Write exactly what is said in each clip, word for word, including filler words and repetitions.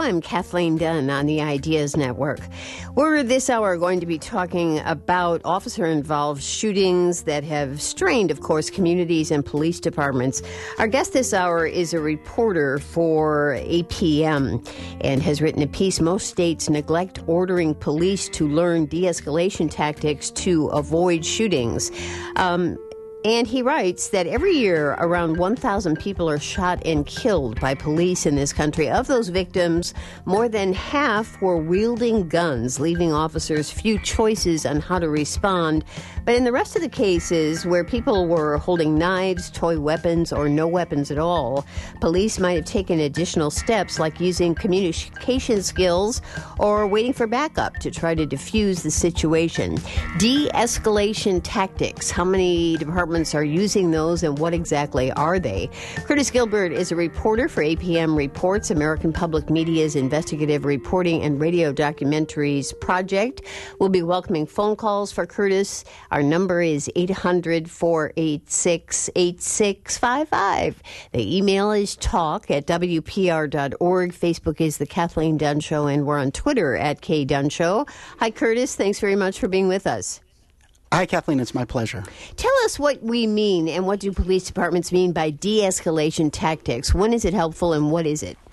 I'm Kathleen Dunn on the Ideas Network. We're this hour going to be talking about officer-involved shootings that have strained, of course, communities and police departments. Our guest this hour is a reporter for A P M and has written a piece, "Most States Neglect Ordering Police to Learn De-Escalation Tactics to Avoid Shootings." Um, And he writes that every year around one thousand people are shot and killed by police in this country. Of those victims, more than half were wielding guns, leaving officers few choices on how to respond. But in the rest of the cases where people were holding knives, toy weapons, or no weapons at all, police might have taken additional steps like using communication skills or waiting for backup to try to defuse the situation. De-escalation tactics. How many departments are using those, and what exactly are they? Curtis Gilbert is a reporter for A P M Reports, American Public Media's investigative reporting and radio documentaries project. We'll be welcoming phone calls for Curtis. Our number is eight hundred, four eight six, eight six five five. The email is talk at W P R dot org. Facebook is The Kathleen Dunn Show, and we're on Twitter at K Dunn Show. Hi, Curtis. Thanks very much for being with us. Hi, Kathleen. It's my pleasure. Tell us what we mean and what do police departments mean by de-escalation tactics. When is it helpful and what is it?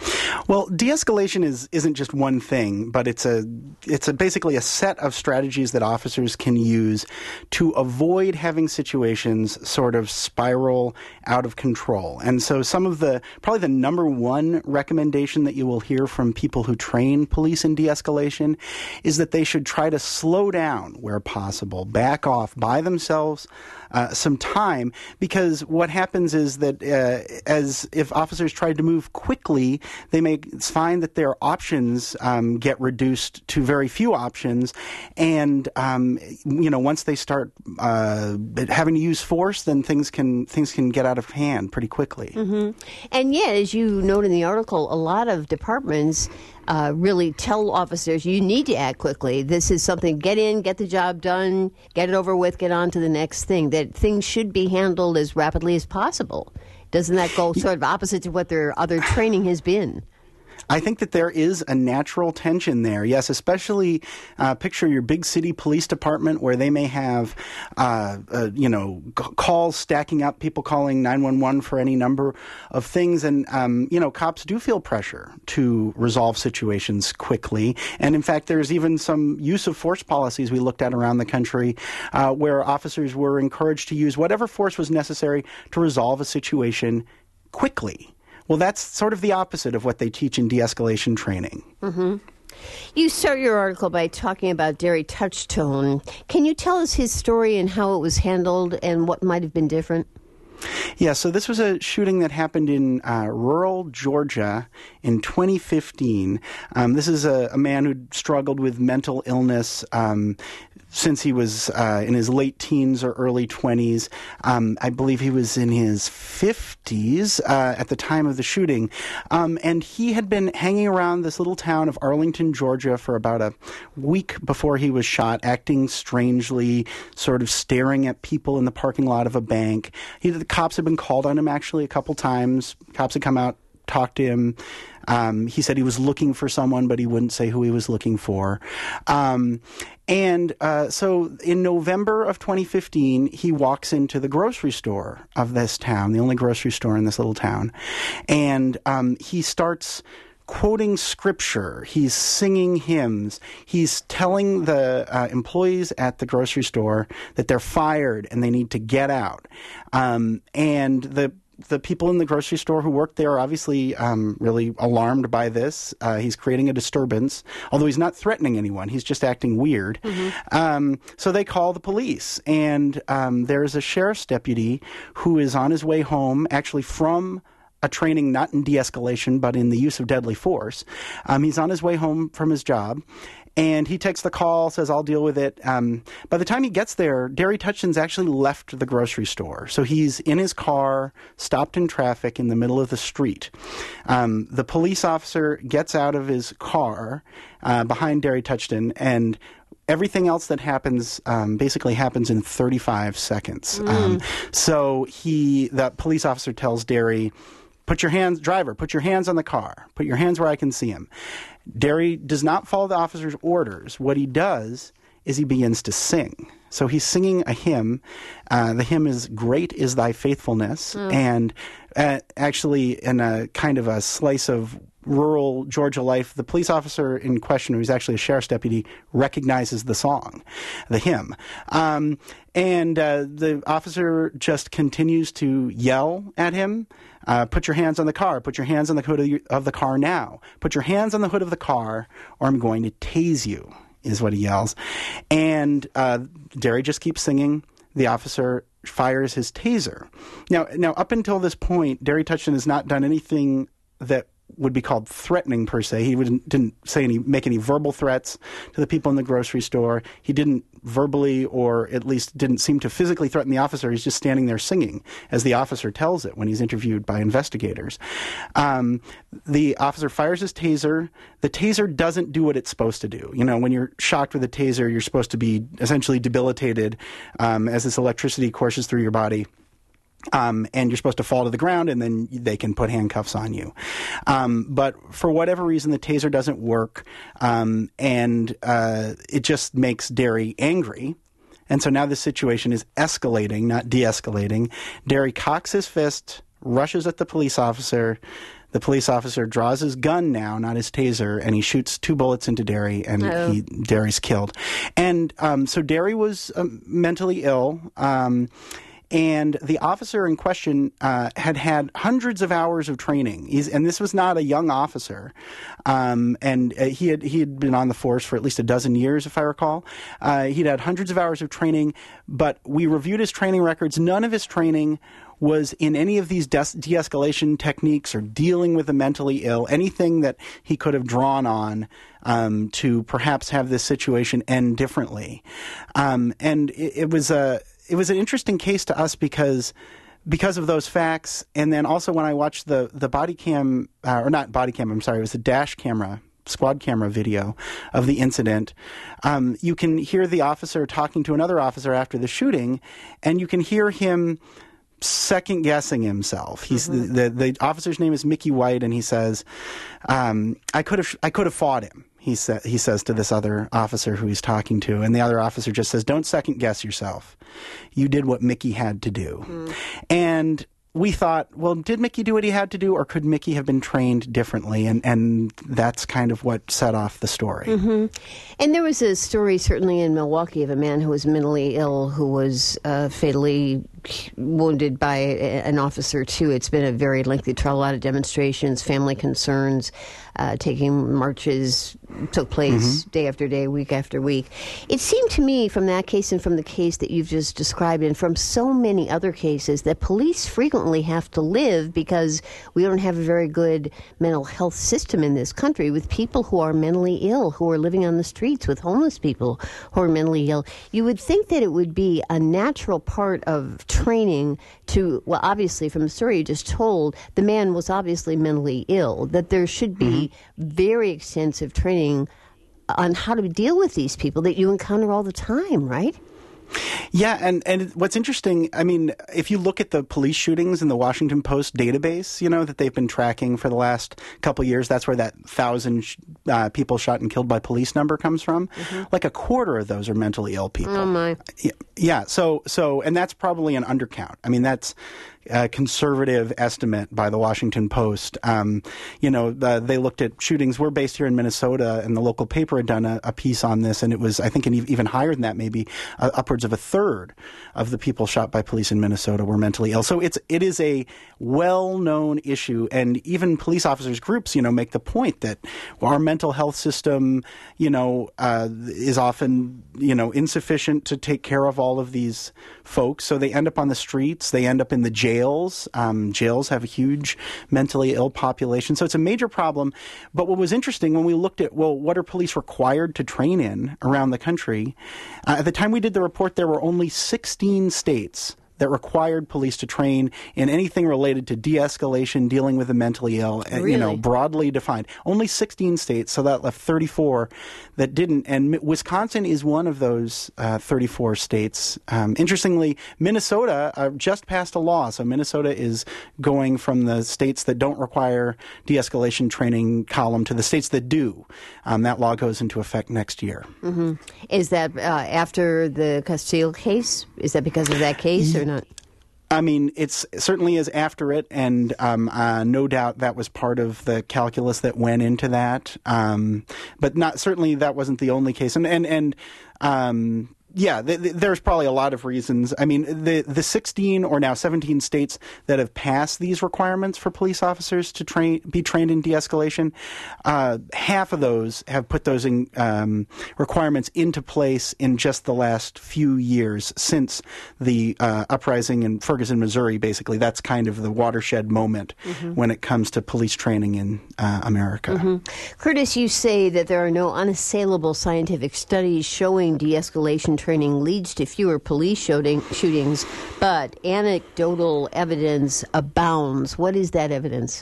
Well, de-escalation is, isn't just one thing, but it's a it's a basically a set of strategies that officers can use to avoid having situations sort of spiral out of control. And so some of the, probably the number one recommendation that you will hear from people who train police in de-escalation is that they should try to slow down where possible, back off, buy themselves uh, some time, because what happens is that uh, as if officers tried to move quickly, they may find that their options um, get reduced to very few options, and um, you know, once they start uh, having to use force, then things can things can get out of hand pretty quickly. Mm-hmm. And yet, as you note in the article, a lot of departments uh, really tell officers, you need to act quickly. This is something, get in, get the job done, get it over with, get on to the next thing, that things should be handled as rapidly as possible. Doesn't that go sort of opposite to what their other training has been? I think that there is a natural tension there. Yes, especially uh, picture your big city police department where they may have, uh, uh, you know, c- calls stacking up, people calling nine one one for any number of things. And, um, you know, cops do feel pressure to resolve situations quickly. And, in fact, there's even some use of force policies we looked at around the country uh, where officers were encouraged to use whatever force was necessary to resolve a situation quickly. Well, that's sort of the opposite of what they teach in de-escalation training. Mm-hmm. You start your article by talking about Derry Touchstone. Can you tell us his story and how it was handled and what might have been different? Yeah, so this was a shooting that happened in uh, rural Georgia in twenty fifteen. Um, this is a, a man who struggled with mental illness um, since he was uh, in his late teens or early twenties. Um, I believe he was in his fifties uh, at the time of the shooting. Um, and he had been hanging around this little town of Arlington, Georgia for about a week before he was shot, acting strangely, sort of staring at people in the parking lot of a bank. He, the cops had been called on him actually a couple times. Cops had come out, talked to him. Um, he said he was looking for someone, but he wouldn't say who he was looking for. Um, and uh, so in November of twenty fifteen, he walks into the grocery store of this town, the only grocery store in this little town. And um, he starts quoting scripture. He's singing hymns. He's telling the uh, employees at the grocery store that they're fired and they need to get out. Um, and the The people in the grocery store who work there are obviously um, really alarmed by this. Uh, he's creating a disturbance, although he's not threatening anyone. He's just acting weird. Mm-hmm. Um, so they call the police, and um, there's a sheriff's deputy who is on his way home, actually from a training not in de-escalation, but in the use of deadly force. Um, he's on his way home from his job, and he takes the call, says, I'll deal with it. Um, by the time he gets there, Derry Touchstone's actually left the grocery store. So he's in his car, stopped in traffic in the middle of the street. Um, the police officer gets out of his car uh, behind Derry Touchstone, and everything else that happens um, basically happens in thirty-five seconds. Mm. Um, so he, the police officer tells Derry, put your hands, driver, put your hands on the car. Put your hands where I can see him. Derry does not follow the officer's orders. What he does is he begins to sing. So he's singing a hymn. Uh, the hymn is "Great is Thy Faithfulness," mm. and uh, actually in a kind of a slice of rural Georgia life, the police officer in question, who's actually a sheriff's deputy, recognizes the song, the hymn. Um, and uh, the officer just continues to yell at him, uh, put your hands on the car, put your hands on the hood of, your, of the car now, put your hands on the hood of the car, or I'm going to tase you, is what he yells. And uh, Derry just keeps singing. The officer fires his taser. Now, now up until this point, Derry Touchton has not done anything that would be called threatening per se. He wouldn't, didn't say any, make any verbal threats to the people in the grocery store. He didn't verbally, or at least didn't seem to physically threaten the officer. He's just standing there singing, as the officer tells it when he's interviewed by investigators. Um, the officer fires his taser. The taser doesn't do what it's supposed to do. You know, when you're shocked with a taser, you're supposed to be essentially debilitated um, as this electricity courses through your body. Um, and you're supposed to fall to the ground, and then they can put handcuffs on you. Um, but for whatever reason, the taser doesn't work, um, and uh, it just makes Derry angry. And so now the situation is escalating, not de-escalating. Derry cocks his fist, rushes at the police officer. The police officer draws his gun now, not his taser, and he shoots two bullets into Derry, and oh. he, Derry's killed. And um, so Derry was um, mentally ill. Um, And the officer in question uh, had had hundreds of hours of training. He's, and this was not a young officer. Um, and uh, he had he had been on the force for at least a dozen years, if I recall. Uh, he'd had hundreds of hours of training, but we reviewed his training records. None of his training was in any of these de- de-escalation techniques or dealing with the mentally ill, anything that he could have drawn on um, to perhaps have this situation end differently. Um, and it, it was a... It was an interesting case to us because because of those facts, and then also when I watched the, the body cam, uh, or not body cam, I'm sorry, it was the dash camera, squad camera video of the incident, um, you can hear the officer talking to another officer after the shooting, and you can hear him second-guessing himself. He's mm-hmm. the, the the officer's name is Mickey White, and he says, um, "I could have I could have fought him." He sa- he says to this other officer who he's talking to, and the other officer just says, "Don't second-guess yourself. You did what Mickey had to do." Mm. And we thought, well, did Mickey do what he had to do, or could Mickey have been trained differently? And, and that's kind of what set off the story. Mm-hmm. And there was a story certainly in Milwaukee of a man who was mentally ill who was uh, fatally wounded by a, an officer, too. It's been a very lengthy trial, a lot of demonstrations, family concerns, uh, taking marches took place mm-hmm. day after day, week after week. It seemed to me from that case and from the case that you've just described and from so many other cases that police frequently have to live because we don't have a very good mental health system in this country with people who are mentally ill, who are living on the streets, with homeless people who are mentally ill. You would think that it would be a natural part of training to, well, obviously from the story you just told, the man was obviously mentally ill, that there should be mm-hmm. very extensive training on how to deal with these people that you encounter all the time, right? Yeah, and, and what's interesting, I mean, if you look at the police shootings in the Washington Post database, you know, that they've been tracking for the last couple of years, that's where that thousand uh, people shot and killed by police number comes from. Mm-hmm. Like a quarter of those are mentally ill people. Oh, my. Yeah, so, so, and that's probably an undercount. I mean, that's a conservative estimate by the Washington Post. Um, you know, the, they looked at shootings. We're based here in Minnesota, and the local paper had done a, a piece on this, and it was, I think, an even higher than that, maybe uh, upwards of a third of the people shot by police in Minnesota were mentally ill. So it's it is a well-known issue, and even police officers groups, you know, make the point that our mental health system, you know, uh, is often, you know, insufficient to take care of all of these folks. So they end up on the streets. They end up in the jail. Jails. Um, jails have a huge mentally ill population. So it's a major problem. But what was interesting when we looked at, well, what are police required to train in around the country? Uh, at the time we did the report, there were only sixteen states that required police to train in anything related to de-escalation, dealing with the mentally ill, really? you know, broadly defined. Only sixteen states, so that left thirty-four that didn't. And Wisconsin is one of those uh, thirty-four states. Um, interestingly, Minnesota uh, just passed a law, so Minnesota is going from the states that don't require de-escalation training column to the states that do. Um, that law goes into effect next year. Mm-hmm. Is that uh, after the Castile case? Is that because of that case or not? I mean, it's it certainly is after it, and um, uh, no doubt that was part of the calculus that went into that. Um, but not certainly that wasn't the only case, and and and. Um, Yeah, th- th- there's probably a lot of reasons. I mean, the the sixteen or now seventeen states that have passed these requirements for police officers to train be trained in de-escalation, uh, half of those have put those in, um, requirements into place in just the last few years since the uh, uprising in Ferguson, Missouri. Basically, that's kind of the watershed moment mm-hmm. when it comes to police training in uh, America. Mm-hmm. Curtis, you say that there are no unassailable scientific studies showing de-escalation training leads to fewer police shooting, shootings, but anecdotal evidence abounds. What is that evidence?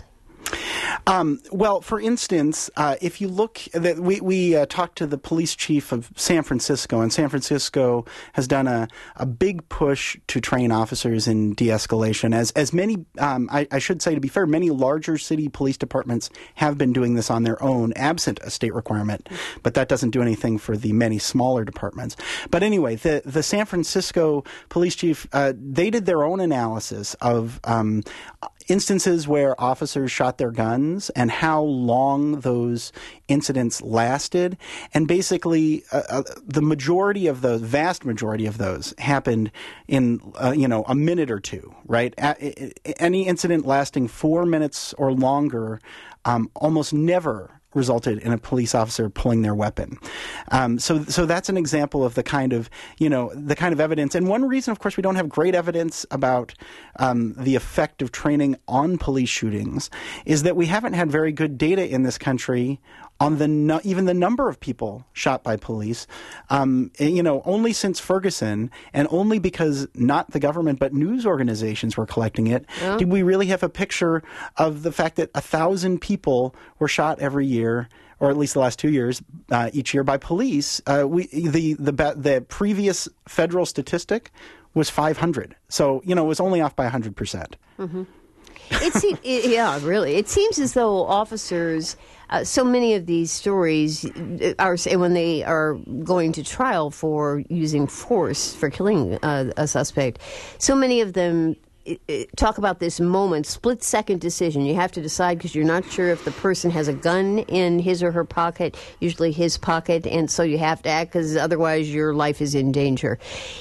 Um, well, for instance, uh, if you look, that we, we uh, talked to the police chief of San Francisco, and San Francisco has done a, a big push to train officers in de-escalation. As as many, um, I, I should say, to be fair, many larger city police departments have been doing this on their own, absent a state requirement. But that doesn't do anything for the many smaller departments. But anyway, the the San Francisco police chief, uh, they did their own analysis of um, instances where officers shot their guns and how long those incidents lasted. And basically, uh, uh, the majority of those, vast majority of those, happened in, uh, you know, a minute or two, right? A- any incident lasting four minutes or longer um, almost never resulted in a police officer pulling their weapon. Um, so, so that's an example of the kind of, you know, the kind of evidence. And one reason, of course, we don't have great evidence about um, the effect of training on police shootings is that we haven't had very good data in this country on the no, even the number of people shot by police, um, you know, only since Ferguson, and only because not the government but news organizations were collecting it, yeah. did we really have a picture of the fact that a thousand people were shot every year, or at least the last two years, uh, each year by police. Uh, we the the the previous federal statistic was five hundred, so you know it was only off by one hundred percent. Mm-hmm. It seems, yeah, really. It seems as though officers, uh, so many of these stories are, when they are going to trial for using force for killing uh, a suspect, so many of them talk about this moment, split-second decision. You have to decide because you're not sure if the person has a gun in his or her pocket, usually his pocket, and so you have to act because otherwise your life is in danger.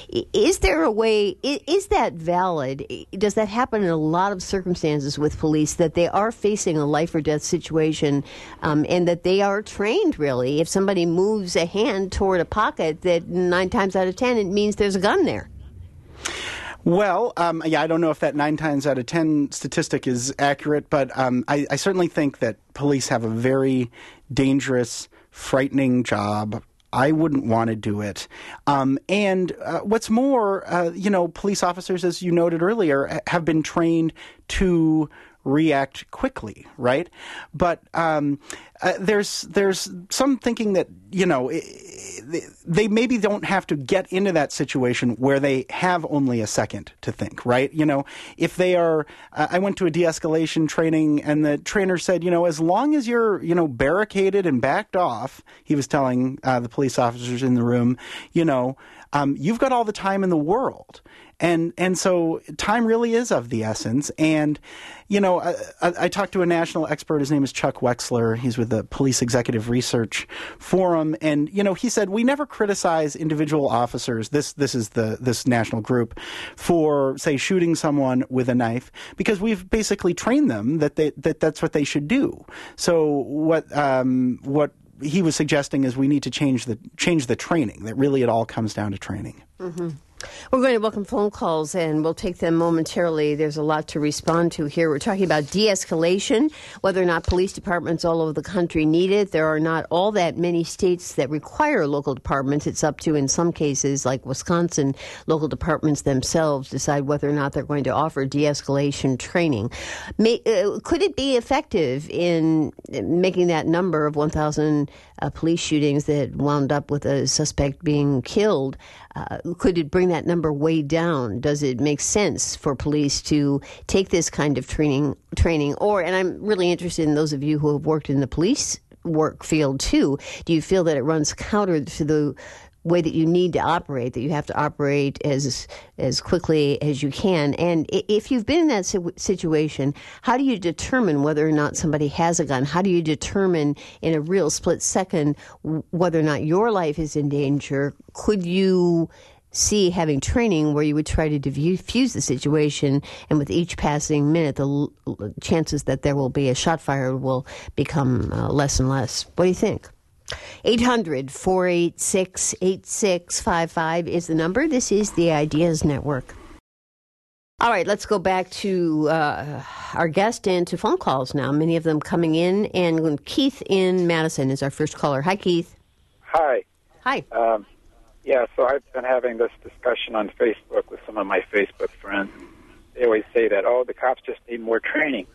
Is there a way, is that valid? Does that happen in a lot of circumstances with police, that they are facing a life-or-death situation um, and that they are trained, really? If somebody moves a hand toward a pocket, that nine times out of ten, it means there's a gun there. Well, um, yeah, I don't know if that nine times out of ten statistic is accurate, but um, I, I certainly think that police have a very dangerous, frightening job. I wouldn't want to do it. Um, and uh, what's more, uh, you know, police officers, as you noted earlier, have been trained to react quickly, right? But um, uh, there's there's some thinking that, you know, they maybe don't have to get into that situation where they have only a second to think, right? You know, if they are, uh, I went to a de-escalation training and the trainer said, you know, as long as you're, you know, barricaded and backed off, he was telling uh, the police officers in the room, you know, um, you've got all the time in the world. And and so time really is of the essence. And, you know, I, I, I talked to a national expert. His name is Chuck Wexler. He's with the Police Executive Research Forum. And, you know, he said, we never criticize individual officers, this this is the this national group, for, say, shooting someone with a knife, because we've basically trained them that they, that that's what they should do. So what um, what he was suggesting is we need to change the change the training, that really it all comes down to training. Mm-hmm. We're going to welcome phone calls, and we'll take them momentarily. There's a lot to respond to here. We're talking about de-escalation, whether or not police departments all over the country need it. There are not all that many states that require local departments. It's up to, in some cases, like Wisconsin, local departments themselves decide whether or not they're going to offer de-escalation training. May, uh, could it be effective in making that number of one thousand uh, police shootings that wound up with a suspect being killed? Uh, could it bring that number way down? Does it make sense for police to take this kind of training? Training, or, and I'm really interested in those of you who have worked in the police work field too. Do you feel that it runs counter to the way that you need to operate, that you have to operate as as quickly as you can? And if you've been in that situation, how do you determine whether or not somebody has a gun? How do you determine in a real split second whether or not your life is in danger? Could you see having training where you would try to defuse the situation, and with each passing minute, the l- chances that there will be a shot fired will become uh, less and less? What do you think? eight hundred, four eight six, eight six five five is the number. This is the Ideas Network. All right, let's go back to uh, our guest and to phone calls now, many of them coming in. And Keith in Madison is our first caller. Hi, Keith. Hi. Hi. Um, yeah, so I've been having this discussion on Facebook with some of my Facebook friends. They always say that, oh, the cops just need more training.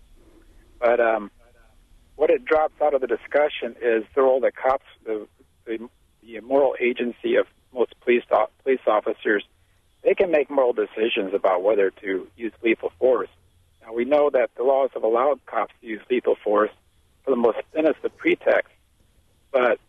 But um, what it drops out of the discussion is the role that cops, the, the, the moral agency of most police police officers, they can make moral decisions about whether to use lethal force. Now, we know that the laws have allowed cops to use lethal force for the most innocent pretext, but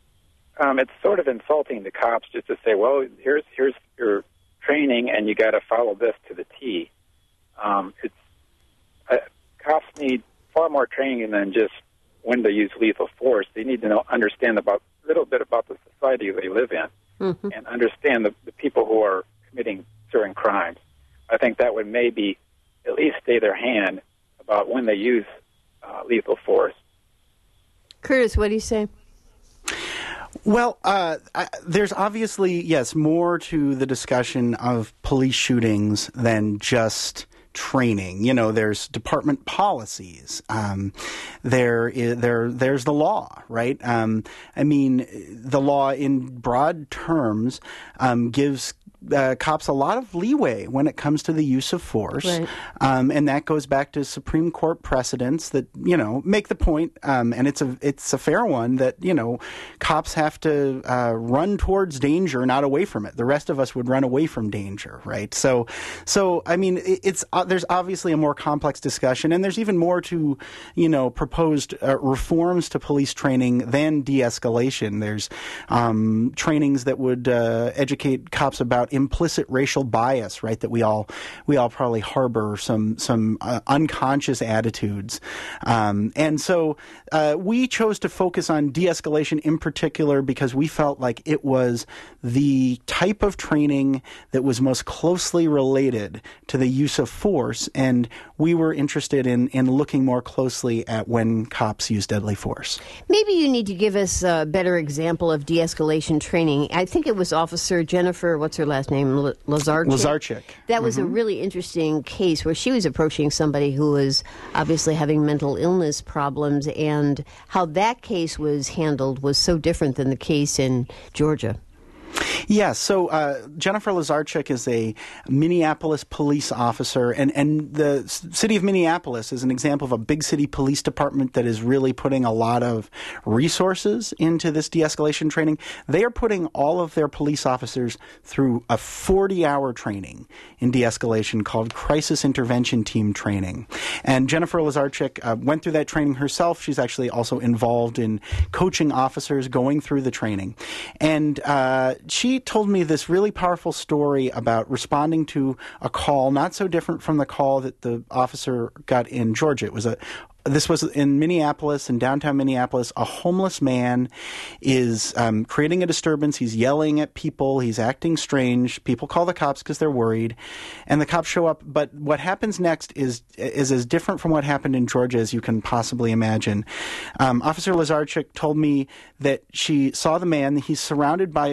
um, it's sort of insulting to cops just to say, well, here's here's your training, and you got to follow this to the T. Um, it's uh, cops need far more training than just when to use lethal force. They need to know, understand about a little bit about the society they live in, mm-hmm. and understand the, the people who are committing certain crimes. I think that would maybe at least stay their hand about when they use uh, lethal force. Curtis, what do you say? Well, uh, I, there's obviously, yes, more to the discussion of police shootings than just training. You know, there's department policies. Um, there, is, there, there's the law, right? Um, I mean, the law in broad terms um, gives Uh, cops a lot of leeway when it comes to the use of force. Right. Um, and that goes back to Supreme Court precedents that, you know, make the point, um, and it's a it's a fair one, that, you know, cops have to uh, run towards danger, not away from it. The rest of us would run away from danger, right? So, so I mean, it, it's uh, there's obviously a more complex discussion, and there's even more to, you know, proposed uh, reforms to police training than de-escalation. There's um, trainings that would uh, educate cops about implicit racial bias, right? That we all we all probably harbor some some uh, unconscious attitudes, um, and so uh, we chose to focus on de-escalation in particular because we felt like it was the type of training that was most closely related to the use of force, and we were interested in in looking more closely at when cops use deadly force. Maybe you need to give us a better example of de-escalation training. I think it was Officer Jennifer, what's her last name, Lazarchik? Lazarchik. That was mm-hmm. a really interesting case where she was approaching somebody who was obviously having mental illness problems, and how that case was handled was so different than the case in Georgia. Yeah, so uh, Jennifer Lazarchik is a Minneapolis police officer, and, and the city of Minneapolis is an example of a big city police department that is really putting a lot of resources into this de-escalation training. They are putting all of their police officers through a forty-hour training in de-escalation called Crisis Intervention Team Training. And Jennifer Lazarchik uh, went through that training herself. She's actually also involved in coaching officers going through the training. And uh, she told me this really powerful story about responding to a call, not so different from the call that the officer got in Georgia. It was a This was in Minneapolis, in downtown Minneapolis. A homeless man is um, creating a disturbance. He's yelling at people. He's acting strange. People call the cops because they're worried, and the cops show up. But what happens next is is as different from what happened in Georgia as you can possibly imagine. Um, Officer Lazarchik told me that she saw the man. He's surrounded by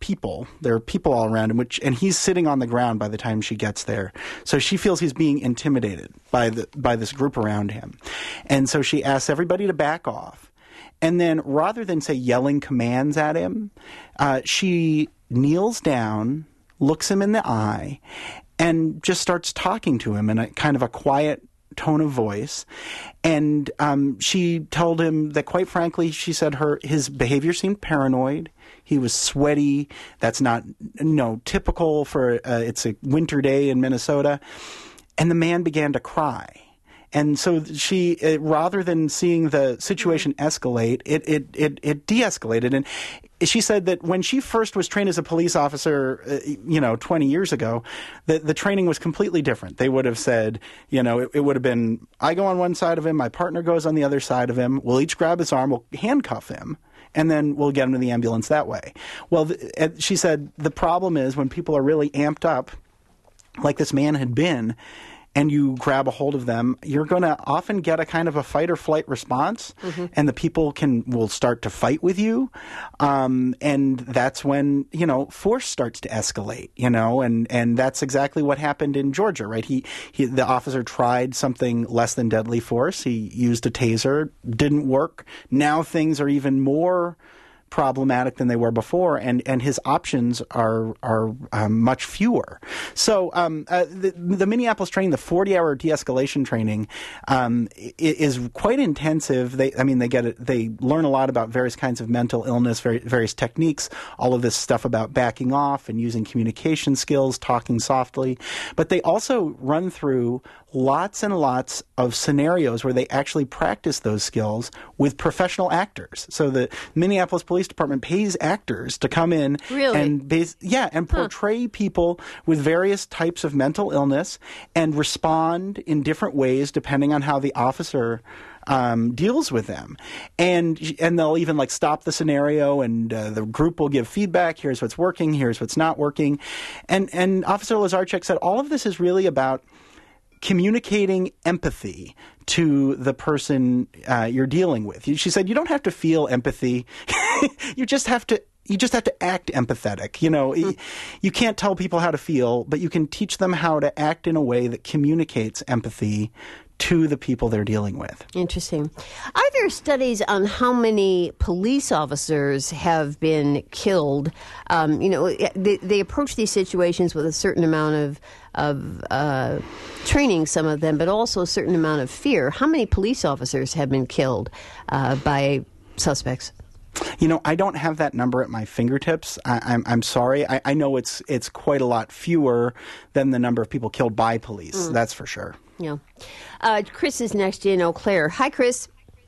people. There are people all around him, which, and he's sitting on the ground by the time she gets there. So she feels he's being intimidated by the by this group around him. And so she asks everybody to back off. And then rather than, say, yelling commands at him, uh, she kneels down, looks him in the eye, and just starts talking to him in a kind of a quiet tone of voice. And um, she told him that, quite frankly, she said her his behavior seemed paranoid. He was sweaty. That's not, you know, typical for uh, it's a winter day in Minnesota. And the man began to cry. And so she, uh, rather than seeing the situation escalate, it, it, it, it de-escalated. And she said that when she first was trained as a police officer, uh, you know, twenty years ago, the, the training was completely different. They would have said, you know, it, it would have been, I go on one side of him, my partner goes on the other side of him, we'll each grab his arm, we'll handcuff him, and then we'll get him to the ambulance that way. Well, the, she said the problem is when people are really amped up, like this man had been, and you grab a hold of them, you're going to often get a kind of a fight or flight response, mm-hmm. and the people can will start to fight with you, um, and that's when, you know, force starts to escalate, you know, and, and that's exactly what happened in Georgia, right? He, he the officer tried something less than deadly force. He used a taser, didn't work. Now things are even more problematic than they were before, and, and his options are are um, much fewer. So um, uh, the, the Minneapolis training, the forty-hour de-escalation training, um, is quite intensive. They, I mean, they get it, they learn a lot about various kinds of mental illness, very, various techniques, all of this stuff about backing off and using communication skills, talking softly. But they also run through lots and lots of scenarios where they actually practice those skills with professional actors. So the Minneapolis Police Department pays actors to come in really? and base, yeah, and portray huh. people with various types of mental illness and respond in different ways depending on how the officer Um, deals with them, and and they'll even like stop the scenario, and uh, the group will give feedback. Here's what's working. Here's what's not working, and and Officer Lazarchuk said all of this is really about communicating empathy to the person uh, you're dealing with. She said you don't have to feel empathy; you just have to. You just have to act empathetic. You know, mm. you can't tell people how to feel, but you can teach them how to act in a way that communicates empathy to the people they're dealing with. Interesting. Are there studies on how many police officers have been killed? Um, you know, they, they approach these situations with a certain amount of of uh, training, some of them, but also a certain amount of fear. How many police officers have been killed uh, by suspects? You know, I don't have that number at my fingertips. I, I'm I'm sorry. I, I know it's it's quite a lot fewer than the number of people killed by police. Mm. That's for sure. Yeah. Uh, Chris is next in Eau Claire. Hi, Chris.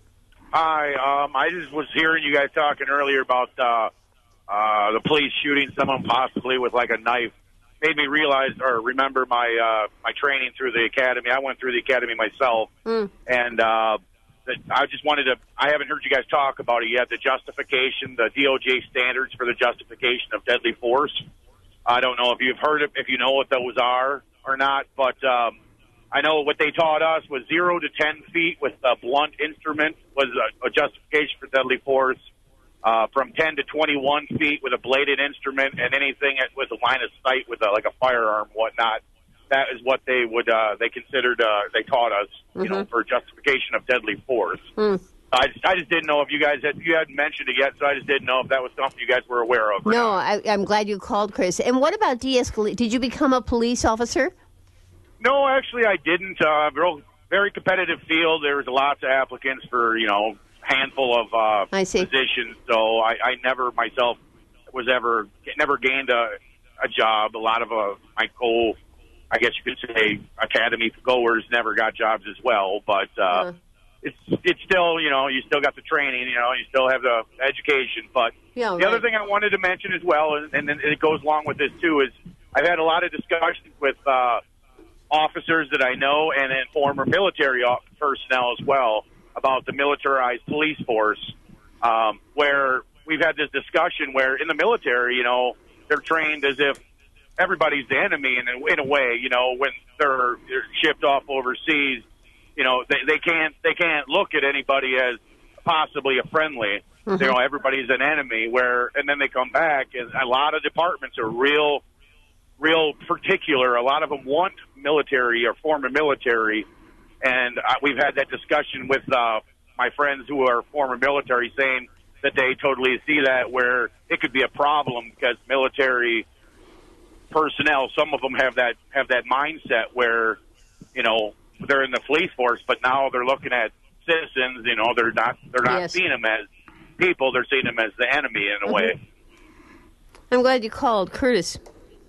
Hi. Um, I just was hearing you guys talking earlier about uh, uh, the police shooting someone possibly with like a knife. Made me realize or remember my uh, my training through the academy. I went through the academy myself, mm. and uh, I just wanted to. I haven't heard you guys talk about it yet. The justification, the D O J standards for the justification of deadly force. I don't know if you've heard it, if you know what those are or not, but um, I know what they taught us was zero to ten feet with a blunt instrument was a, a justification for deadly force. Uh, from ten to twenty-one feet with a bladed instrument, and anything with a line of sight with a, like a firearm, whatnot. That is what they would uh, they considered. Uh, they taught us, you mm-hmm. know, for justification of deadly force. Mm. I just, I just didn't know if you guys had you hadn't mentioned it yet, so I just didn't know if that was something you guys were aware of. Or no, not. I, I'm glad you called, Chris. And what about de-escalate? Did you become a police officer? No, actually, I didn't. Uh, real, very competitive field. There was lots of applicants for you know. handful of uh, I see. positions, so I, I never myself was ever never gained a, a job. A lot of uh, my co, I guess you could say, academy goers never got jobs as well. But uh, uh. it's it's still you know you still got the training, you know you still have the education. But yeah, the right. other thing I wanted to mention as well, and, and it goes along with this too, is I've had a lot of discussions with uh, officers that I know and then former military personnel as well, about the militarized police force, um, where we've had this discussion where in the military, you know, they're trained as if everybody's the enemy in a, in a way, you know, when they're, they're shipped off overseas, you know, they, they can't they can't look at anybody as possibly a friendly. mm-hmm. you know, everybody's an enemy. Where and then they come back, and a lot of departments are real, real particular. A lot of them want military or former military, and uh, we've had that discussion with uh, my friends who are former military, saying that they totally see that where it could be a problem because military personnel, some of them have that have that mindset where, you know, they're in the police force, but now they're looking at citizens. You know, they're not they're not yes. seeing them as people; they're seeing them as the enemy in a mm-hmm. way. I'm glad you called, Curtis.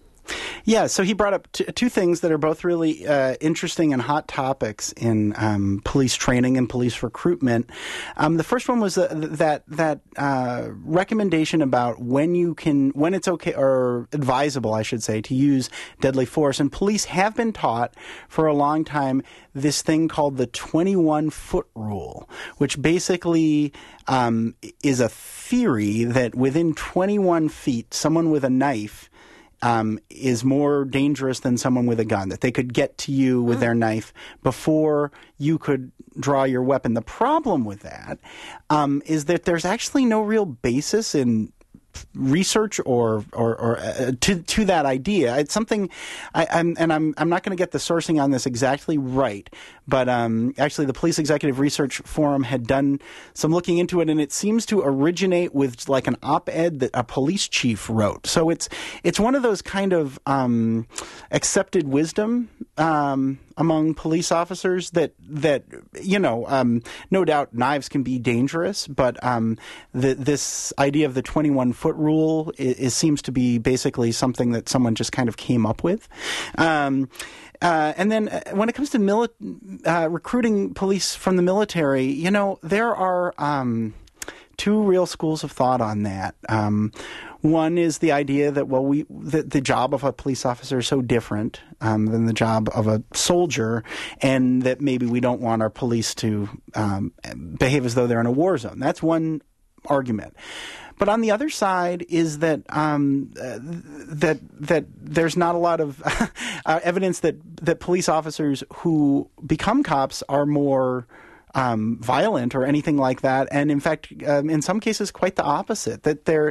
Yeah, so he brought up t- two things that are both really uh, interesting and hot topics in um, police training and police recruitment. Um, the first one was uh, that that uh, recommendation about when you can, when it's okay or advisable, I should say, to use deadly force. And police have been taught for a long time this thing called the twenty-one foot rule, which basically um, is a theory that within twenty-one feet, someone with a knife Um, is more dangerous than someone with a gun, that they could get to you with their knife before you could draw your weapon. The problem with that um, is that there's actually no real basis in research or or, or uh, to to that idea. It's something, I, I'm and I'm I'm not going to get the sourcing on this exactly right, but um, actually the Police Executive Research Forum had done some looking into it, and it seems to originate with like an op-ed that a police chief wrote. So it's it's one of those kind of um, accepted wisdom um, among police officers that that you know, um, no doubt knives can be dangerous, but um, the, this idea of the twenty-one foot rule is, is seems to be basically something that someone just kind of came up with. Um, uh, and then when it comes to mili- uh, recruiting police from the military, you know, there are um, two real schools of thought on that. Um, One is the idea that, well, we that the job of a police officer is so different um, than the job of a soldier, and that maybe we don't want our police to um, behave as though they're in a war zone. That's one argument. But on the other side is that um, uh, that that there's not a lot of uh, evidence that that police officers who become cops are more Um, violent or anything like that, and in fact, um, in some cases, quite the opposite. That there,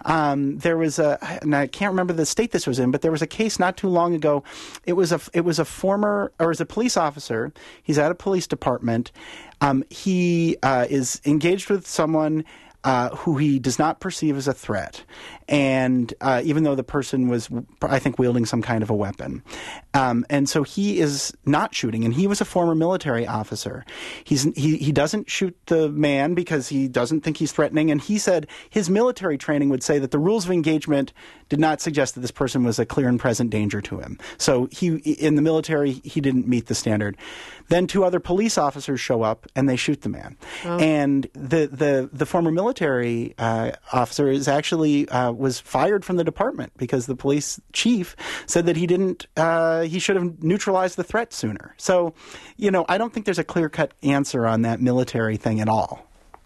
um, there was a, and I can't remember the state this was in, but there was a case not too long ago. It was a, it was a former, or as a police officer. He's at a police department. Um, he uh, is engaged with someone Uh, who he does not perceive as a threat, and uh, even though the person was, I think, wielding some kind of a weapon, um, and so he is not shooting. And he was a former military officer. He's he he doesn't shoot the man because he doesn't think he's threatening. And he said his military training would say that the rules of engagement did not suggest that this person was a clear and present danger to him. So he in the military he didn't meet the standard. Then two other police officers show up and they shoot the man. Oh. And the the the former military uh, officer is actually uh, was fired from the department because the police chief said that he didn't uh, he should have neutralized the threat sooner. So, you know, I don't think there's a clear-cut answer on that military thing at all.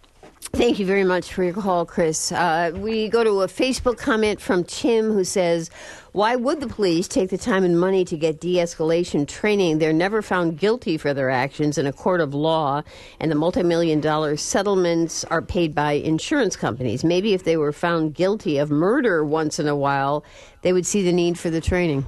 Thank you very much for your call, Chris. Uh, we go to a Facebook comment from Tim who says, why would the police take the time and money to get de-escalation training? They're never found guilty for their actions in a court of law, and the multi-million dollar settlements are paid by insurance companies. Maybe if they were found guilty of murder once in a while, they would see the need for the training.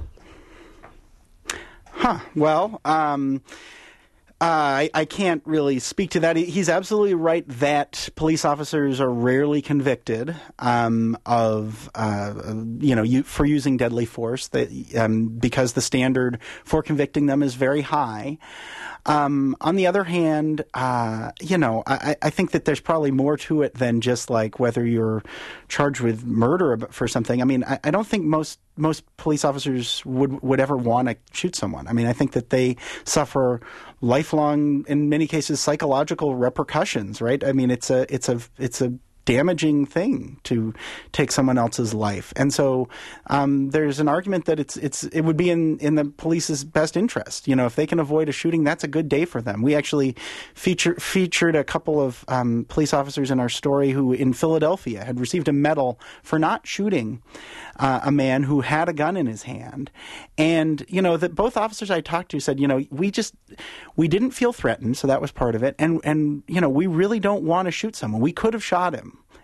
Huh. Well, um... Uh, I, I can't really speak to that. He's absolutely right that police officers are rarely convicted um, of, uh, you know, you, for using deadly force, that, um, because the standard for convicting them is very high. Um, on the other hand, uh, you know, I, I think that there's probably more to it than just like whether you're charged with murder for something. I mean, I, I don't think most most police officers would would ever want to shoot someone. I mean, I think that they suffer lifelong, in many cases, psychological repercussions. Right? I mean, it's a it's a it's a damaging thing to take someone else's life. And so um, there's an argument that it's it's it would be in, in the police's best interest. You know, if they can avoid a shooting, that's a good day for them. We actually feature, featured a couple of um, police officers in our story who in Philadelphia had received a medal for not shooting uh, a man who had a gun in his hand. And, you know, that both officers I talked to said, you know, we just, we didn't feel threatened, so that was part of it. And, and you know, we really don't want to shoot someone. We could have shot him.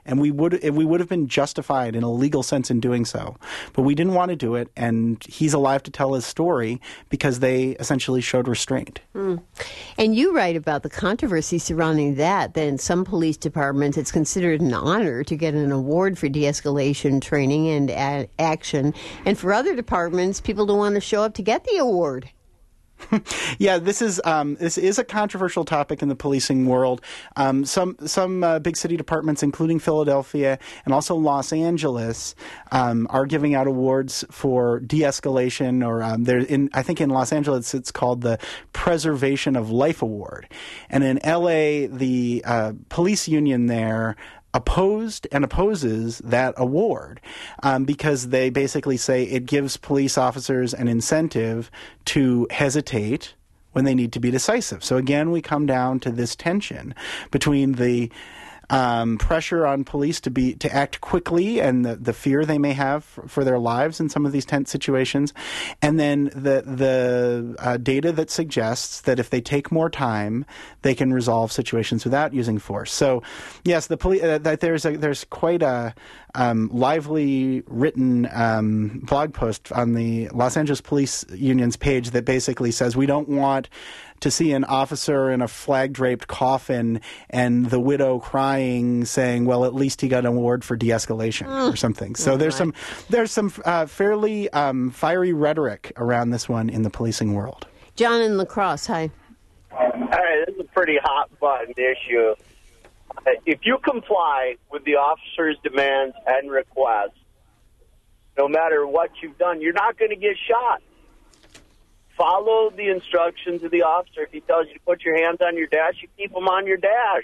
and we would we would have been justified in a legal sense in doing so. But we didn't want to do it, and he's alive to tell his story because they essentially showed restraint. Mm. And you write about the controversy surrounding that, that in some police departments it's considered an honor to get an award for de-escalation training and a- action, and for other departments, people don't want to show up to get the award. Yeah, this is um, this is a controversial topic in the policing world. Um, some some uh, big city departments, including Philadelphia and also Los Angeles, um, are giving out awards for de-escalation. Or um, there, in I think in Los Angeles, it's called the Preservation of Life Award, and in L A, the uh, police union there opposed and opposes that award um, because they basically say it gives police officers an incentive to hesitate when they need to be decisive. So again, we come down to this tension between the Um, pressure on police to be to act quickly and the, the fear they may have for, for their lives in some of these tense situations, and then the the uh, data that suggests that if they take more time, they can resolve situations without using force. So, yes, the police uh, that there's a, there's quite a um, lively written um, blog post on the Los Angeles Police Union's page that basically says we don't want to see an officer in a flag-draped coffin and the widow crying, saying, "Well, at least he got an award for de-escalation," mm. or something. So oh, there's right. some there's some uh, fairly um, fiery rhetoric around this one in the policing world. John in La Crosse, hi. All right, this is a pretty hot-button issue. If you comply with the officer's demands and requests, no matter what you've done, you're not going to get shot. Follow the instructions of the officer. If he tells you to put your hands on your dash, you keep them on your dash.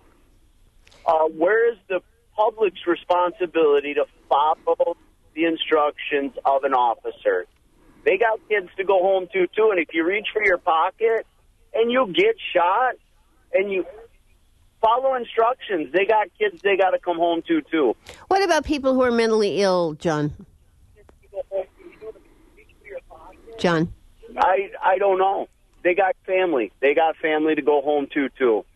Uh, where is the public's responsibility to follow the instructions of an officer? They got kids to go home to, too, and if you reach for your pocket and you get shot and you follow instructions, they got kids they got to come home to, too. What about people who are mentally ill, John? John? I I don't know. They got family. They got family to go home to, too.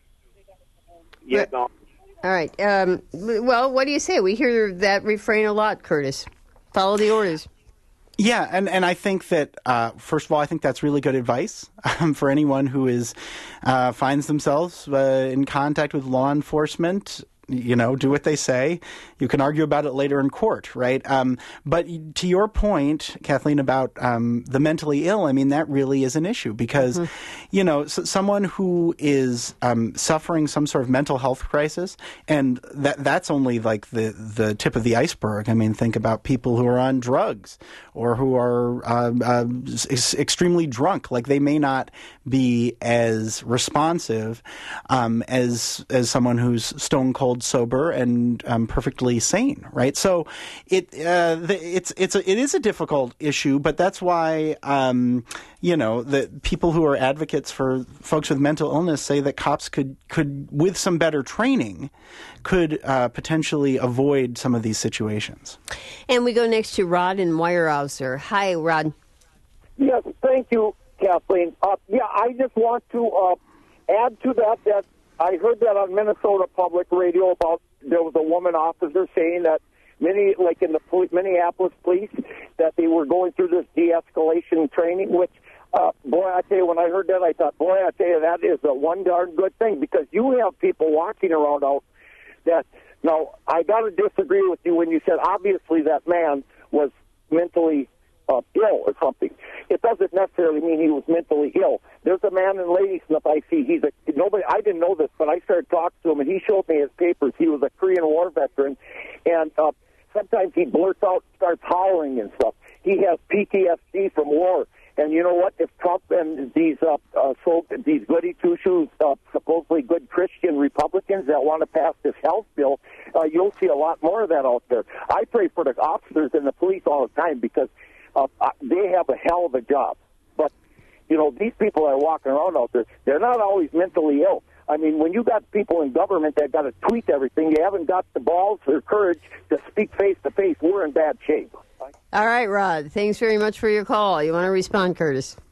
Yeah. Right. No. All right. Um, well, what do you say? We hear that refrain a lot, Curtis. Follow the orders. Yeah, and, and I think that, uh, first of all, I think that's really good advice um, for anyone who is uh, finds themselves uh, in contact with law enforcement. You know, do what they say. You can argue about it later in court, right? Um, but to your point, Kathleen, about um, the mentally ill, I mean, that really is an issue because, mm-hmm. you know, so someone who is um, suffering some sort of mental health crisis, and that that's only like the, the tip of the iceberg. I mean, think about people who are on drugs or who are uh, uh, ex- extremely drunk. Like, they may not be as responsive um, as as someone who's stone cold sober and um, perfectly sane, right? So it uh, the, it's it's a, it is a difficult issue, but that's why um, you know the people who are advocates for folks with mental illness say that cops could could with some better training could uh, potentially avoid some of these situations. And we go next to Rod in Weyerhaeuser. Hi, Rod. Yes, thank you, Kathleen. Uh, yeah, I just want to uh, add to that that I heard that on Minnesota Public Radio about there was a woman officer saying that many, like in the poli- Minneapolis police, that they were going through this de-escalation training, which, uh, boy, I tell you, when I heard that, I thought, boy, I tell you, that is a one darn good thing because you have people walking around out that, now, I got to disagree with you when you said obviously that man was mentally Uh, ill or something. It doesn't necessarily mean he was mentally ill. There's a man in Ladysmith I see. He's a nobody. I didn't know this, but I started talking to him, and he showed me his papers. He was a Korean War veteran, and uh, sometimes he blurts out, starts hollering and stuff. He has P T S D from war. And you know what? If Trump and these uh, uh, so these goody two shoes, uh, supposedly good Christian Republicans that want to pass this health bill, uh, you'll see a lot more of that out there. I pray for the officers and the police all the time because Uh, uh, they have a hell of a job. But, you know, these people that are walking around out there, they're not always mentally ill. I mean, when you got people in government that got to tweet everything, you haven't got the balls or courage to speak face-to-face, we're in bad shape. All right, Rod. Thanks very much for your call. You want to respond, Curtis?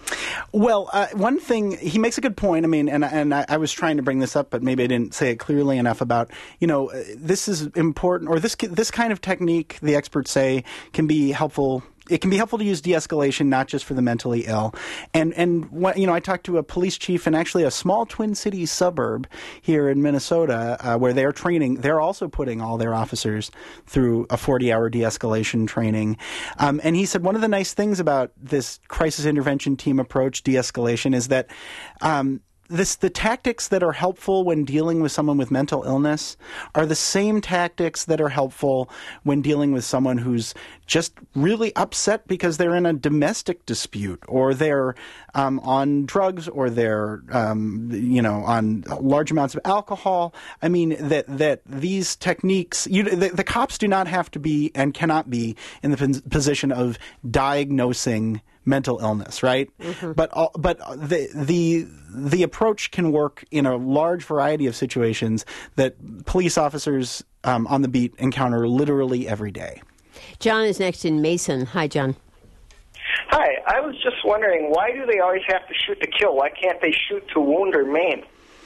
Well, uh, one thing, he makes a good point. I mean, and, and I, I was trying to bring this up, but maybe I didn't say it clearly enough about, you know, uh, this is important, or this this kind of technique, the experts say, can be helpful. It can be helpful to use de-escalation, not just for the mentally ill. And, and what, you know, I talked to a police chief in actually a small Twin Cities suburb here in Minnesota uh, where they're training. They're also putting all their officers through a forty-hour de-escalation training. Um, and he said one of the nice things about this crisis intervention team approach, de-escalation, is that um, This, the tactics that are helpful when dealing with someone with mental illness are the same tactics that are helpful when dealing with someone who's just really upset because they're in a domestic dispute, or they're um, on drugs, or they're um, you know on large amounts of alcohol. I mean that that these techniques, you, the, the cops do not have to be and cannot be in the position of diagnosing mental illness, right? Mm-hmm. But all, but the the the approach can work in a large variety of situations that police officers um, on the beat encounter literally every day. John is next in Mason. Hi, John. Hi. I was just wondering, why do they always have to shoot to kill? Why can't they shoot to wound or maim?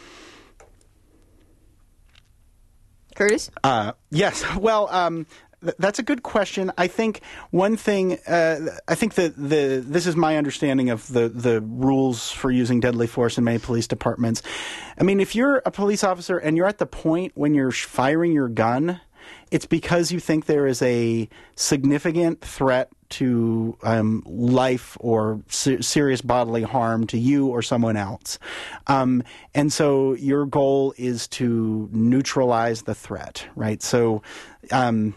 Curtis? Uh, yes. Well, um, th- that's a good question. I think one thing, uh, I think that the this is my understanding of the, the rules for using deadly force in many police departments. I mean, if you're a police officer and you're at the point when you're firing your gun, it's because you think there is a significant threat to um, life or se- serious bodily harm to you or someone else. Um, and so your goal is to neutralize the threat, right? So, um,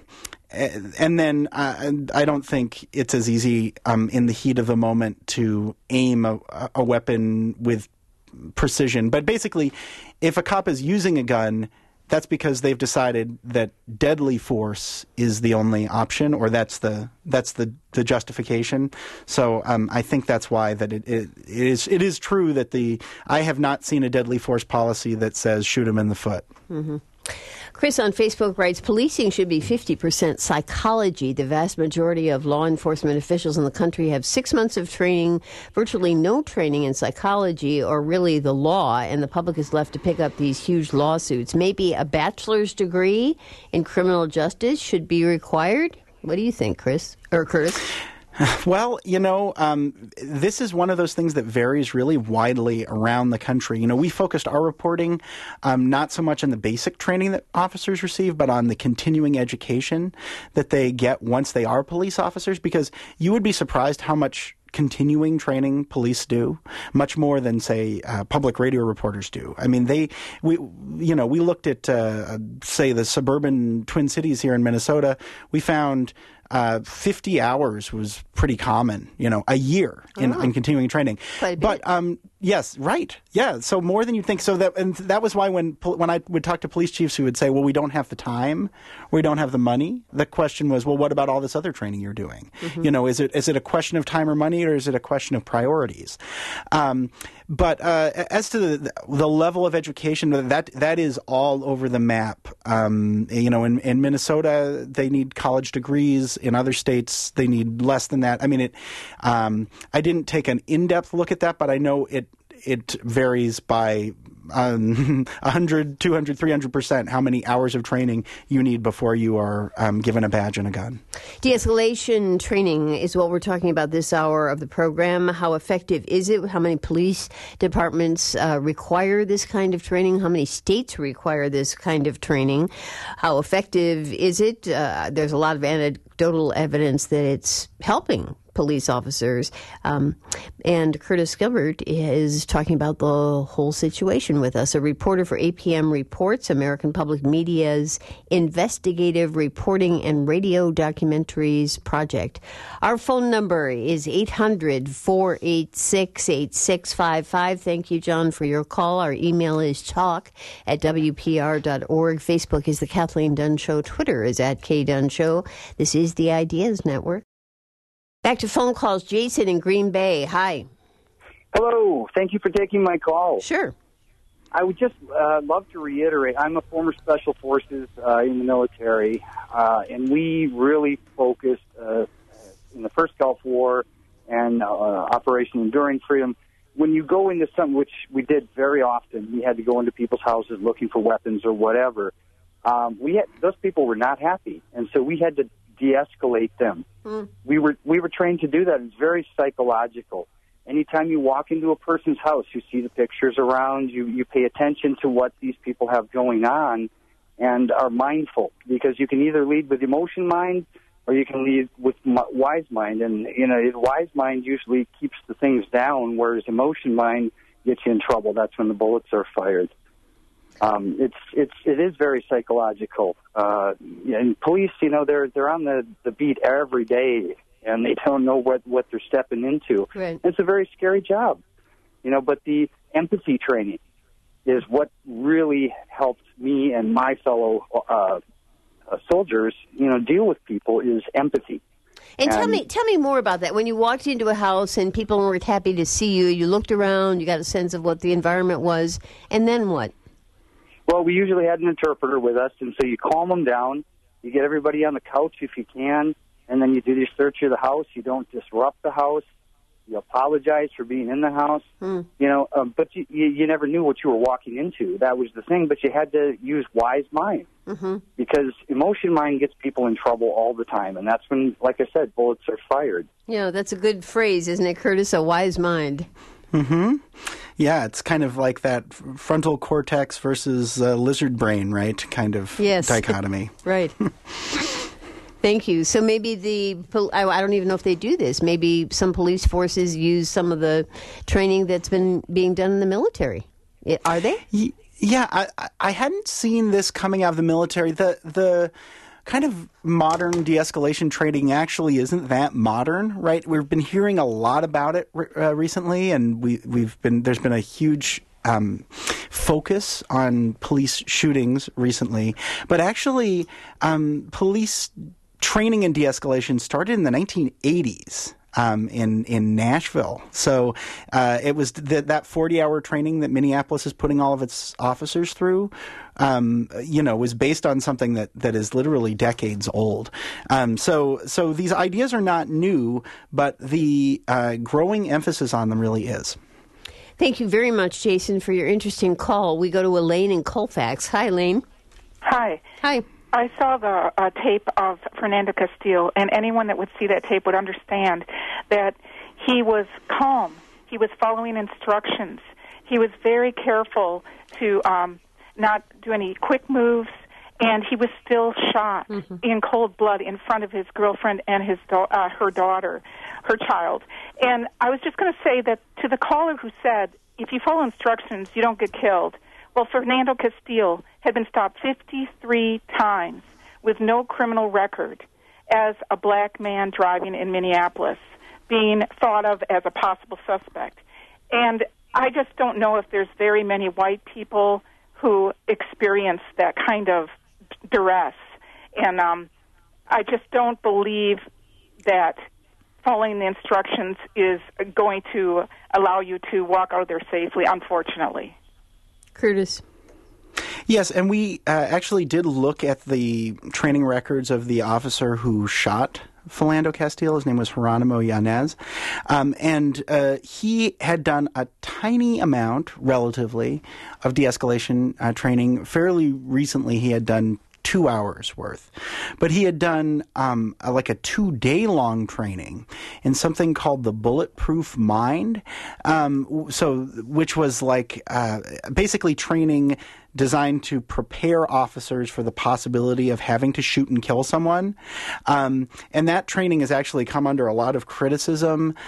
and then uh, I don't think it's as easy um, in the heat of the moment to aim a, a weapon with precision. But basically, if a cop is using a gun, that's because they've decided that deadly force is the only option, or that's the that's the, the justification. So um, I think that's why that it, it, it is it is true that the I have not seen a deadly force policy that says shoot him in the foot. Mm-hmm. Chris on Facebook writes, policing should be fifty percent psychology. The vast majority of law enforcement officials in the country have six months of training, virtually no training in psychology or really the law, and the public is left to pick up these huge lawsuits. Maybe a bachelor's degree in criminal justice should be required? What do you think, Chris? Or Curtis? Well, you know, um, this is one of those things that varies really widely around the country. You know, we focused our reporting um, not so much on the basic training that officers receive, but on the continuing education that they get once they are police officers, because you would be surprised how much continuing training police do, much more than, say, uh, public radio reporters do. I mean, they, we, you know, we looked at, uh, say, the suburban Twin Cities here in Minnesota. We found uh, fifty hours was pretty common, you know, a year in, oh. in continuing training. Quite a bit. But um, yes, right, yeah. So more than you'd think. So that and that was why when when I would talk to police chiefs who would say, "Well, we don't have the time, we don't have the money." The question was, "Well, what about all this other training you're doing? Mm-hmm. You know, is it is it a question of time or money, or is it a question of priorities?" Um, but uh, as to the, the level of education, that that is all over the map. Um, you know, in, in Minnesota, they need college degrees. In other states, they need less than that. I mean, it. Um, I didn't take an in-depth look at that, but I know it it varies by um, one hundred, two hundred, three hundred percent how many hours of training you need before you are um, given a badge and a gun. De-escalation training is what we're talking about this hour of the program. How effective is it? How many police departments uh, require this kind of training? How many states require this kind of training? How effective is it? Uh, there's a lot of anecdotal evidence that it's helping police officers. Um, and Curtis Gilbert is talking about the whole situation with us, a reporter for A P M Reports, American Public Media's investigative reporting and radio documentaries project. Our phone number is eight hundred, four eight six, eight six five five. Thank you, John, for your call. Our email is talk at W P R dot org. Facebook is The Kathleen Dunn Show. Twitter is at K Dunn Show. This is the Ideas Network. Back to phone calls. Jason in Green Bay. Hi. Hello. Thank you for taking my call. Sure. I would just uh, love to reiterate, I'm a former Special Forces uh, in the military, uh, and we really focused uh, in the first Gulf War and uh, Operation Enduring Freedom. When you go into something, which we did very often, we had to go into people's houses looking for weapons or whatever. Um, we had, those people were not happy, and so we had to de-escalate them. Mm. We were we were trained to do that. It's very psychological. Anytime you walk into a person's house, you see the pictures around, you, you pay attention to what these people have going on and are mindful, because you can either lead with emotion mind or you can lead with wise mind. And, you know, wise mind usually keeps the things down, whereas emotion mind gets you in trouble. That's when the bullets are fired. Um, it's it's it is very psychological. Uh, and police, you know, they're they're on the, the beat every day, and they don't know what, what they're stepping into. Right. It's a very scary job, you know. But the empathy training is what really helped me and my fellow uh, uh, soldiers, you know, deal with people, is empathy. And, and tell me, tell me more about that. When you walked into a house and people weren't happy to see you, you looked around, you got a sense of what the environment was, and then what? Well, we usually had an interpreter with us, and so you calm them down. You get everybody on the couch if you can, and then you do your search of the house. You don't disrupt the house. You apologize for being in the house. Mm. You know, um, but you, you, you never knew what you were walking into. That was the thing, but you had to use wise mind, mm-hmm. because emotion mind gets people in trouble all the time, and that's when, like I said, bullets are fired. Yeah, that's a good phrase, isn't it, Curtis? A wise mind. Mm-hmm. Yeah, it's kind of like that frontal cortex versus uh, lizard brain, right? Kind of yes. dichotomy. Right. Thank you. So maybe the, I don't even know if they do this, maybe some police forces use some of the training that's been being done in the military. Are they? Yeah, I, I hadn't seen this coming out of the military. The the kind of modern de-escalation training actually isn't that modern, right? We've been hearing a lot about it uh, recently, and we, we've been there's been a huge um, focus on police shootings recently. But actually, um, police training and de-escalation started in the nineteen eighties. Um, in in Nashville, so uh, it was th- that forty-hour training that Minneapolis is putting all of its officers through. Um, you know, was based on something that, that is literally decades old. Um, so so these ideas are not new, but the uh, growing emphasis on them really is. Thank you very much, Jason, for your interesting call. We go to Elaine in Colfax. Hi, Elaine. Hi. Hi. I saw the uh, tape of Fernando Castillo, and anyone that would see that tape would understand that he was calm. He was following instructions. He was very careful to um, not do any quick moves, and he was still shot mm-hmm. in cold blood in front of his girlfriend and his da- uh, her daughter, her child. And I was just going to say that to the caller who said, if you follow instructions, you don't get killed. Well, Fernando Castillo had been stopped fifty-three times with no criminal record as a black man driving in Minneapolis, being thought of as a possible suspect. And I just don't know if there's very many white people who experience that kind of duress. And um, I just don't believe that following the instructions is going to allow you to walk out there safely, unfortunately. Curtis. Yes, and we uh, actually did look at the training records of the officer who shot Philando Castile. His name was Geronimo Yanez. Um, and uh, he had done a tiny amount, relatively, of de-escalation uh, training. Fairly recently, he had done two hours worth. But he had done um, a, like a two-day-long training in something called the Bulletproof Mind, um, so which was like uh, basically training designed to prepare officers for the possibility of having to shoot and kill someone. Um, and that training has actually come under a lot of criticism,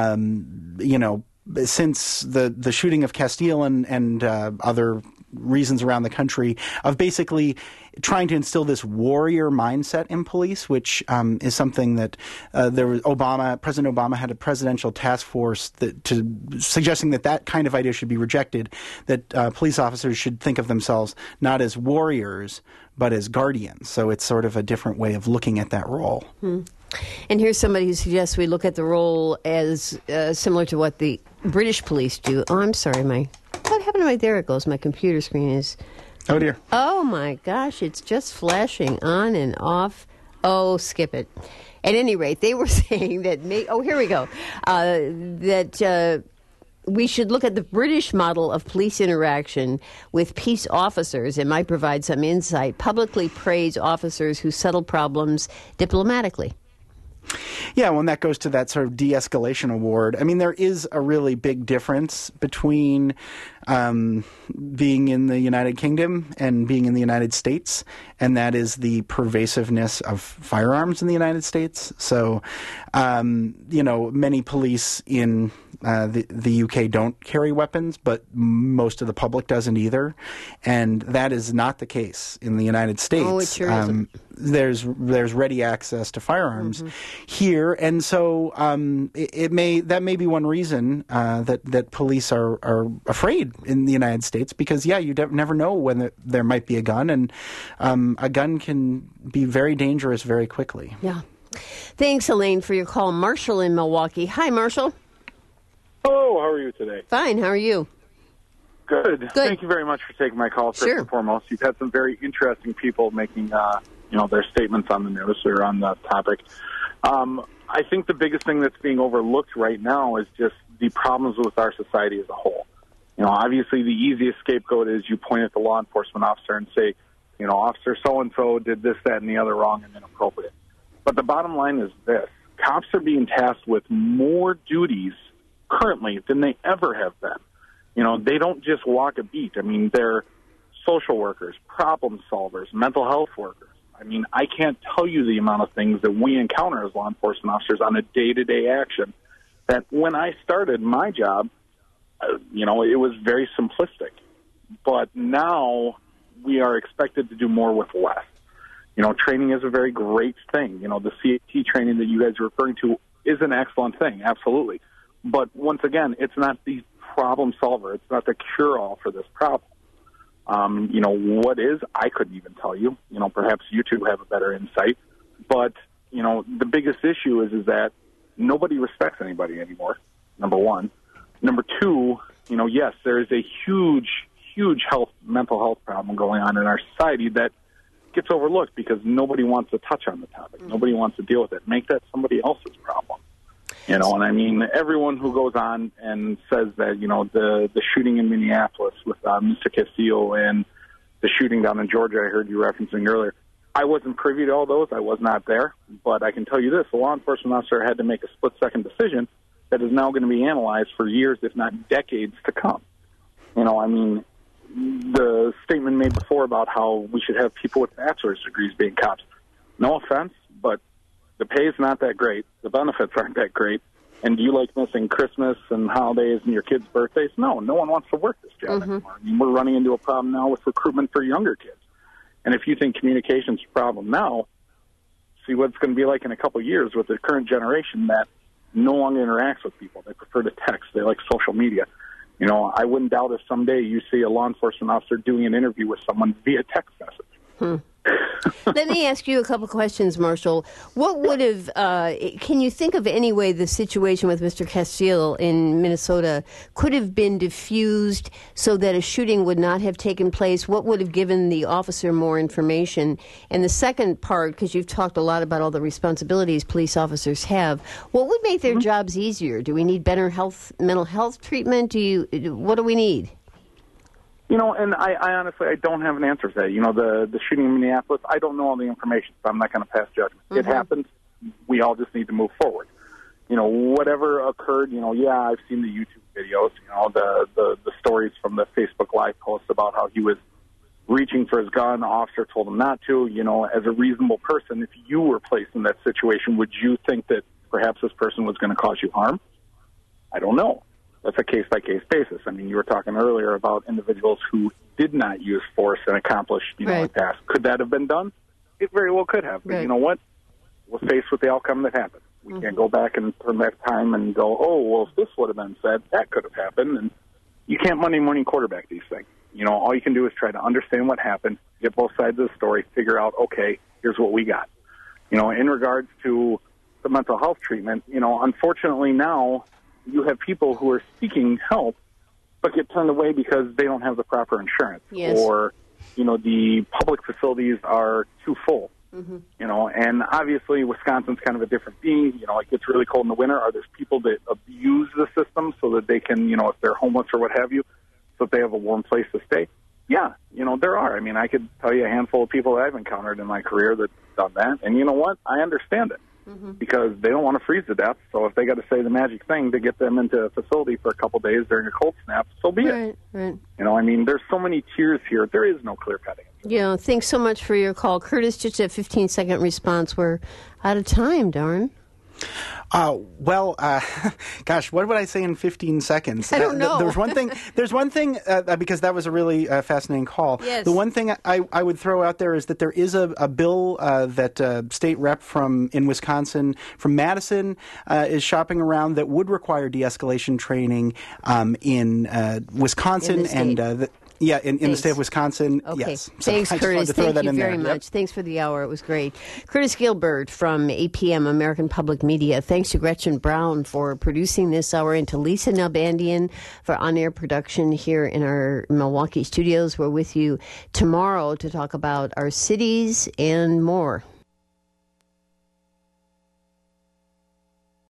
um, you know, since the, the shooting of Castile and, and uh, other reasons around the country, of basically trying to instill this warrior mindset in police, which um, is something that uh, there was Obama, President Obama had a presidential task force that to suggesting that that kind of idea should be rejected, that uh, police officers should think of themselves not as warriors, but as guardians. So it's sort of a different way of looking at that role. Hmm. And here's somebody who suggests we look at the role as uh, similar to what the British police do. Oh, I'm sorry, my... What happened to my... There it goes. My computer screen is... Oh, dear. Oh, my gosh. It's just flashing on and off. Oh, skip it. At any rate, they were saying that, may, oh, here we go, uh, that uh, we should look at the British model of police interaction with peace officers. It might provide some insight. Publicly praise officers who settle problems diplomatically. Yeah, well, and that goes to that sort of de-escalation award. I mean, there is a really big difference between um, being in the United Kingdom and being in the United States, and that is the pervasiveness of firearms in the United States. So, um, you know, many police in uh, the, the U K don't carry weapons, but most of the public doesn't either, and that is not the case in the United States. Oh, it sure um, isn't. There's there's ready access to firearms Mm-hmm. here, and so um, it, it may that may be one reason uh, that that police are, are afraid in the United States, because yeah, you never know when there, there might be a gun, and um, a gun can be very dangerous very quickly. Yeah. Thanks, Elaine, for your call. Marshall in Milwaukee. Hi, Marshall. Hello, how are you today? Fine. How are you? Good. Good. Thank you very much for taking my call, first Sure. and foremost. You've had some very interesting people making uh, you know, their statements on the news or on the topic. Um, I think the biggest thing that's being overlooked right now is just the problems with our society as a whole. You know, obviously the easiest scapegoat is you point at the law enforcement officer and say, you know, Officer so-and-so did this, that, and the other wrong and inappropriate. But the bottom line is this. Cops are being tasked with more duties currently than they ever have been. You know, they don't just walk a beat. I mean, they're social workers, problem solvers, mental health workers. I mean, I can't tell you the amount of things that we encounter as law enforcement officers on a day-to-day action that when I started my job, uh, you know, it was very simplistic. But now we are expected to do more with less. You know, training is a very great thing. You know, the C A T training that you guys are referring to is an excellent thing, absolutely. But once again, it's not the problem solver. It's not the cure-all for this problem. Um, you know, what is, I couldn't even tell you. You know, perhaps you two have a better insight. But, you know, the biggest issue is, is that nobody respects anybody anymore, number one. Number two, you know, yes, there is a huge, huge health, mental health problem going on in our society that gets overlooked because nobody wants to touch on the topic. Mm-hmm. Nobody wants to deal with it. Make that somebody else's problem. You know, and I mean, everyone who goes on and says that, you know, the, the shooting in Minneapolis with uh, Mister Castillo and the shooting down in Georgia I heard you referencing earlier, I wasn't privy to all those. I was not there. But I can tell you this, the law enforcement officer had to make a split-second decision that is now going to be analyzed for years, if not decades, to come. You know, I mean, the statement made before about how we should have people with bachelor's degrees being cops. No offense, but the pay is not that great. The benefits aren't that great. And do you like missing Christmas and holidays and your kids' birthdays? No, no one wants to work this job Mm-hmm. anymore. I mean, we're running into a problem now with recruitment for younger kids. And if you think communication's a problem now, see what it's going to be like in a couple of years with the current generation that no longer interacts with people. They prefer to text. They like social media. You know, I wouldn't doubt if someday you see a law enforcement officer doing an interview with someone via text message. Hmm. Let me ask you a couple questions, Marshall. What would have, uh, can you think of any way the situation with Mister Castillo in Minnesota could have been diffused so that a shooting would not have taken place? What would have given the officer more information? And the second part, because you've talked a lot about all the responsibilities police officers have, what would make their mm-hmm. jobs easier? Do we need better health, mental health treatment? Do you, what do we need? You know, and I, I honestly, I don't have an answer to that. You know, the, the shooting in Minneapolis, I don't know all the information, so I'm not going to pass judgment. Mm-hmm. It happened. We all just need to move forward. You know, whatever occurred, you know, yeah, I've seen the YouTube videos, you know, the, the, the stories from the Facebook Live posts about how he was reaching for his gun, the officer told him not to. You know, as a reasonable person, if you were placed in that situation, would you think that perhaps this person was going to cause you harm? I don't know. That's a case-by-case basis. I mean, you were talking earlier about individuals who did not use force and accomplish, you know, right. a task. Could that have been done? It very well could have. But right. you know what? We're faced with the outcome that happened. We mm-hmm. can't go back and turn back time and go, oh, well, if this would have been said, that could have happened. And you can't Monday morning quarterback these things. You know, all you can do is try to understand what happened, get both sides of the story, figure out, okay, here's what we got. You know, in regards to the mental health treatment, you know, unfortunately now, you have people who are seeking help but get turned away because they don't have the proper insurance. Yes. Or, you know, the public facilities are too full. Mm-hmm. You know, and obviously Wisconsin's kind of a different being. You know, it gets really cold in the winter. Are there people that abuse the system so that they can, you know, if they're homeless or what have you, so that they have a warm place to stay? Yeah, you know, there are. I mean, I could tell you a handful of people that I've encountered in my career that's done that. And you know what? I understand it. Mm-hmm. Because they don't want to freeze to death. So if they got to say the magic thing to get them into a facility for a couple of days during a cold snap, so be right, it. Right. You know, I mean, there's so many tiers here. There is no clear cutting. Yeah, thanks so much for your call. Curtis, just a fifteen-second response. We're out of time, darn. Uh, well, uh, gosh, what would I say in fifteen seconds? I don't know. Uh, there's one thing, there's one thing uh, because that was a really uh, fascinating call. Yes. The one thing I, I would throw out there is that there is a, a bill uh, that uh, state rep from in Wisconsin, from Madison, uh, is shopping around that would require de-escalation training um, in uh, Wisconsin. In and uh, the, Yeah, in, in the state of Wisconsin, okay. yes. So Thanks, I just Curtis. wanted to throw Thank that you in very there. much. Yep. Thanks for the hour. It was great. Curtis Gilbert from A P M, American Public Media. Thanks to Gretchen Brown for producing this hour, and to Lisa Nalbandian for on-air production here in our Milwaukee studios. We're with you tomorrow to talk about our cities and more.